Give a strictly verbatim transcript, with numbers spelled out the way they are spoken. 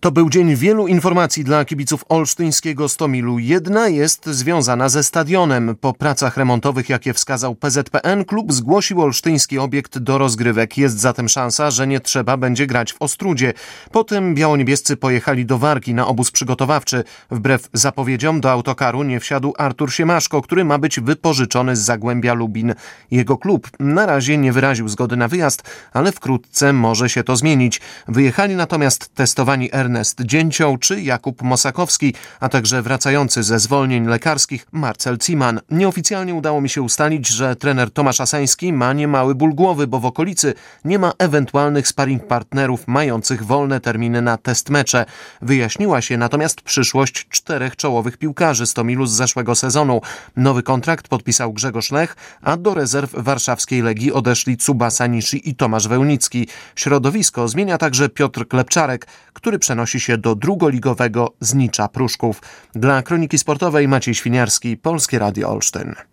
To był dzień wielu informacji dla kibiców olsztyńskiego Stomilu. Jedna jest związana ze stadionem. Po pracach remontowych, jakie wskazał P Z P N, klub zgłosił olsztyński obiekt do rozgrywek. Jest zatem szansa, że nie trzeba będzie grać w Ostródzie. Potem biało-niebiescy pojechali do Warki na obóz przygotowawczy. Wbrew zapowiedziom do autokaru nie wsiadł Artur Siemaszko, który ma być wypożyczony z Zagłębia Lubin. Jego klub na razie nie wyraził zgody na wyjazd, ale wkrótce może się to zmienić. Wyjechali natomiast testowani Ernest Dzięcioł czy Jakub Mosakowski, a także wracający ze zwolnień lekarskich Marcel Ciman. Nieoficjalnie udało mi się ustalić, że trener Tomasz Asański ma niemały ból głowy, bo w okolicy nie ma ewentualnych sparring partnerów mających wolne terminy na test mecze. Wyjaśniła się natomiast przyszłość czterech czołowych piłkarzy Stomilu z zeszłego sezonu. Nowy kontrakt podpisał Grzegorz Lech, a do rezerw warszawskiej Legii odeszli Tsubasa Nishi i Tomasz Wełnicki. Środowisko zmienia także Piotr Klepczarek, który przenosi się do drugoligowego Znicza Pruszków. Dla Kroniki Sportowej Maciej Świniarski, Polskie Radio Olsztyn.